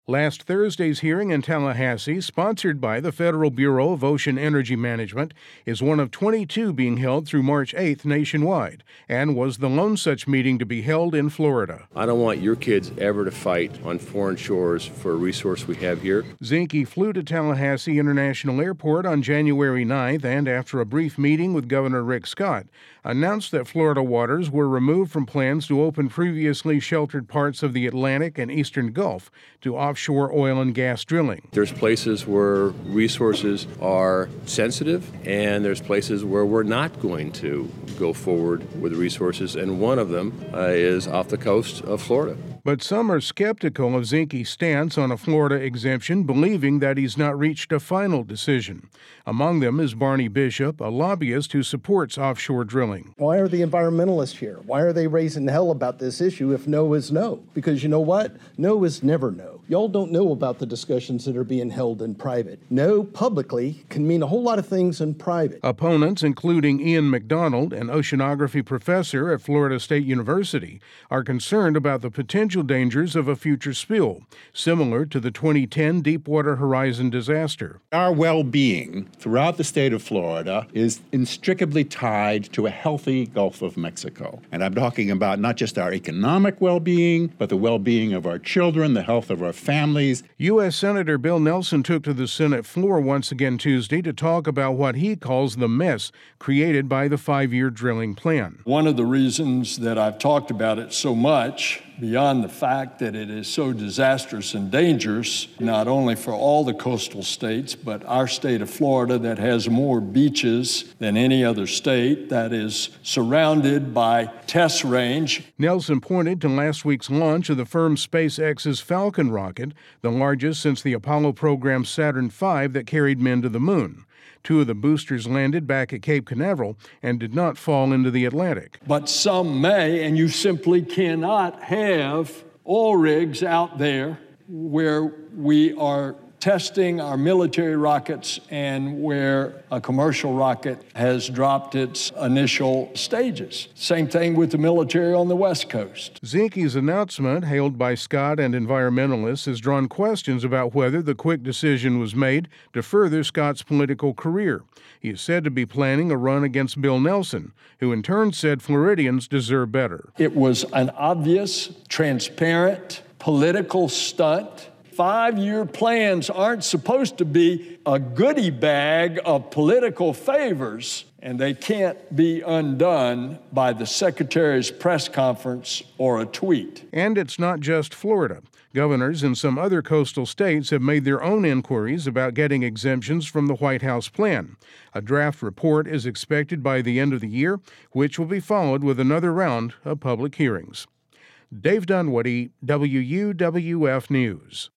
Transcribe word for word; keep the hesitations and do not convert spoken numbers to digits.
Last Thursday's hearing in Tallahassee, sponsored by the Federal Bureau of Ocean Energy Management, is one of twenty-two being held through March eighth nationwide, and was the lone such meeting to be held in Florida. I don't want your kids ever to fight on foreign shores for a resource we have here. Zinke flew to Tallahassee International Airport on January ninth and, after a brief meeting with Governor Rick Scott, announced that Florida waters were removed from plans to open previously sheltered parts of the Atlantic and Eastern Gulf to offshore oil and gas drilling. There's places where resources are sensitive, and there's places where we're not going to go forward with resources, and one of them uh, is off the coast of Florida. But some are skeptical of Zinke's stance on a Florida exemption, believing that he's not reached a final decision. Among them is Barney Bishop, a lobbyist who supports offshore drilling. Why are the environmentalists here? Why are they raising hell about this issue if no is no? Because you know what? No is never no. Y'all don't know about the discussions that are being held in private. No publicly can mean a whole lot of things in private. Opponents, including Ian McDonald, an oceanography professor at Florida State University, are concerned about the potential dangers of a future spill, similar to the twenty ten Deepwater Horizon disaster. Our well-being throughout the state of Florida is inextricably tied to a healthy Gulf of Mexico. And I'm talking about not just our economic well-being, but the well-being of our children, the health of our families. U S Senator Bill Nelson took to the Senate floor once again Tuesday to talk about what he calls the mess created by the five-year drilling plan. One of the reasons that I've talked about it so much, beyond the fact that it is so disastrous and dangerous, not only for all the coastal states, but our state of Florida that has more beaches than any other state, that is surrounded by test range. Nelson pointed to last week's launch of the firm SpaceX's Falcon rocket, the largest since the Apollo program's Saturn five that carried men to the moon. Two of the boosters landed back at Cape Canaveral and did not fall into the Atlantic. But some may, and you simply cannot have oil rigs out there where we are testing our military rockets and where a commercial rocket has dropped its initial stages. Same thing with the military on the West Coast. Zinke's announcement, hailed by Scott and environmentalists, has drawn questions about whether the quick decision was made to further Scott's political career. He is said to be planning a run against Bill Nelson, who in turn said Floridians deserve better. It was an obvious, transparent, political stunt. Five-year plans aren't supposed to be a goodie bag of political favors, and they can't be undone by the Secretary's press conference or a tweet. And it's not just Florida. Governors in some other coastal states have made their own inquiries about getting exemptions from the White House plan. A draft report is expected by the end of the year, which will be followed with another round of public hearings. Dave Dunwoody, W U W F News.